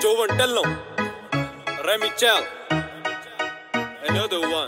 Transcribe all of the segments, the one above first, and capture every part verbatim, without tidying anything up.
Jovan Dellon, Remy Chell, another one.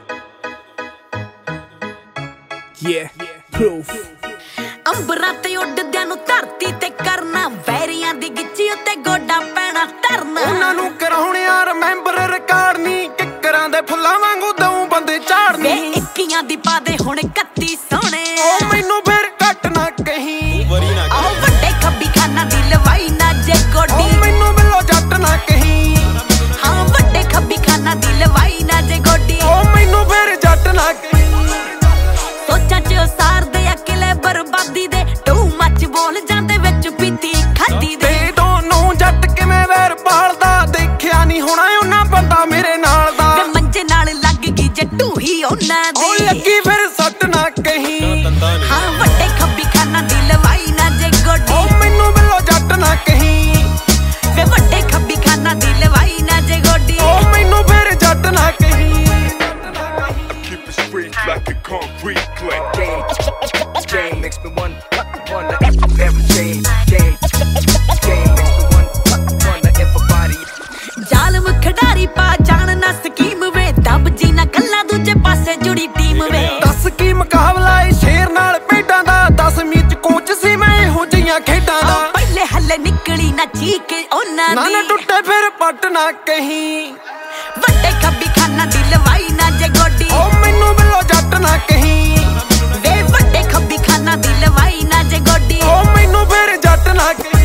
Yeah, proof. ਅੰਬਰਾਂ ਤੇ ਉੱਡਦਿਆਂ ਨੂੰ ਧਰਤੀ ਤੇ ਕਰਨਾ, ਵੈਰੀਆਂ ਦੀ ਗਿੱਚੀ ਉੱਤੇ ਗੋਡਾ ਪੈਣਾ ਧਰਨਾ। ਉਹਨਾਂ ਨੂੰ ਕਰਾਉਣਿਆ ਰਿਮੈਂਬਰ ਰਿਕਾਰਡ ਨਹੀਂ, ਕਿੱਕਰਾਂ ਦੇ ਫੁੱਲਾਂ ਵਾਂਗੂ ਦਊ ਬੰਦੇ ਝਾੜਨੀ। ਵੇ ਇੱਕੀਆਂ ਦੀ ਪਾ ਦੇ ਹੁਣ ਇਕੱਤੀ ਸੋਹਣੇ, ਉਹ ਮੈਨੂੰ ਫਿਰ ਘੱਟ ਨਾ ਕਹੀਂ। ਆਹ ਵੱਡੇ ਖੱਬੀ ਖਾਨਾ ਦੀ ਲਵਾਈ ਨਾ ਜੇ ਗੋਡੀ, ਉਹ ਮੈਨੂੰ ਬਿੱਲੋ ਜੱਟ ਨਾ ਕਹੀਂ। ਹਾਂ ਵੱਡੇ ਖੱਬੀ ਖਾਨਾ ਦੀ ਲਵਾਈ ਨਾ ਜੇ ਗੋਡੀ, ਉਹ ਮੈਨੂੰ ਫਿਰ ਜੱਟ ਨਾ ਕਹੀਂ। ਸੋਚਾਂ ਚ ਉਸਾਰਦੇ ਆ ਕਿਲੇ ਬਰਬਾਦੀ ਦੇ, ਟੂ ਮੱਚ ਬੋਲ ਜਾਂਦੇ ਵਿੱਚ ਪੀਤੀ ਖਾਦੀ ਦੇ। ਤੇ ਦੋਨੋਂ ਜੱਟ ਕਿਵੇਂ ਵੈਰ ਪਾਲਦਾ, ਦੇਖਿਆ ਨਹੀਂ ਹੋਣਾ ਉਹਨਾਂ ਬੰਦਾ ਮੇਰੇ ਨਾਲ ਦਾ। ਵੇ ਮੰਜੇ ਨਾਲ ਲੱਗ ਗਈ ਜੱਟੂ ਹੀ ਉਹਨਾਂ ਦੀ, ਉਹ ਲੱਗੀ ਫਿਰ ਸੱਟ ਨਾ ਕਹੀਂ। ਹਾਂ ਵੱਡੇ ਖੱਬੀ ਖਾਨਾ ਦੀ ਲਵਾਈ ਨਾ ਜੇ ਗੋਡੀ, ਉਹ ਮੈਨੂੰ ਬਿੱਲੋ ਜੱਟ ਨਾ ਕਹੀਂ। ਵੇ ਵੱਡੇ ਖੱਬੀ ਖਾਨਾ ਦੀ ਲਵਾਈ ਨਾ ਜੇ ਗੋਡੀ, ਉਹ ਮੈਨੂੰ ਫਿਰ ਜੱਟ ਨਾ ਕਹੀਂ। Keep it straight like a concrete clay. Game, game makes me wonder, wonder if I'm ever changed. Game, game makes me wonder, wonder if a body. ਜ਼ਾਲਮ ਖਿਡਾਰੀ ਪਾ ਜਾਣ ਨਾ ਸਕੀਮ ਵੇ, ਦੱਬ ਜੀ ਨਾ ਕੱਲਾ ਦੂਜੇ ਪਾਸੇ ਜੁੜੀ ਟੀਮ ਵੇ। ਦੱਸ ਕੀ ਮੁਕਾਬਲਾ ਏ ਸ਼ੇਰ ਨਾਲ ਭੇਡਾਂ ਦਾ, ਦਸਵੀਂ ਚ ਕੋਚ ਸੀ ਮੈਂ ਇਹੋ ਜਿਹੀਆਂ ਖੇਡਾਂ ਦਾ। ਆਹ ਪਹਿਲੇ ਹੱਲੇ ਨਿਕਲੀ ਨਾ ਚੀਕ ਉਹਨਾਂ ਨਾ ਨਾ ਦੀ, ਟੁੱਟੇ ਫਿਰ ਪੱਟ ਨਾ ਕਹੀਂ। ਵੱਡੇ ਖੱਬੀ ਖਾਨਾ ਦੀ ਲਵਾਈ ਨਾ ਜੇ ਗੋਡੀ, ਉਹ ਮੈਨੂੰ ਬਿੱਲੋ ਜੱਟ ਨਾ ਕਹੀਂ। ਵੇ ਵੱਡੇ ਖੱਬੀ ਖਾਨਾ ਦੀ ਲਵਾਈ ਨਾ ਜੇ ਗੋਡੀ, ਉਹ ਮੈਨੂੰ ਫਿਰ ਜੱਟ ਨਾ ਕਹੀਂ।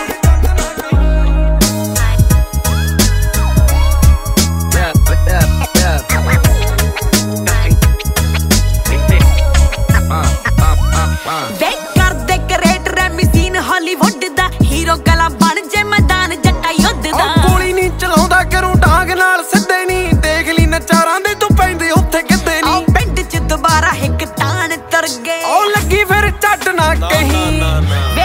ਵੇ ਕਰਦੇ ਕ੍ਰੇਟ ਰੈਮੀਸੀਨ ਹਾਲੀਵੁੱਡ ਦਾ, ਹੀਰੋ ਕਲਾ ਬਣ ਜੇ ਮੈਦਾਨ ਜੱਟਾ ਯੁੱਧ ਦਾ। ਉਹ ਗੋਲੀ ਨਹੀਂ ਚਲਾਉਂਦਾ ਕਰੂੰ ਡਾਂਗ ਨਾਲ ਸਿੱਧੇ ਨਹੀਂ, ਦੇਖ ਲਈ ਨਚਾਰਾਂ ਦੇ ਤੂੰ ਪੈਂਦੇ ਉੱਥੇ ਕਿੱਦੇ ਆਹ ਨਹੀਂ। ਪਿੰਡ ਚ ਦੁਬਾਰਾ ਇੱਕ ਤਾਣ ਤੁਰ ਗਏ, ਉਹ ਲੱਗੀ ਫਿਰ ਝੱਟ ਨਾ ਕਹੀਂ।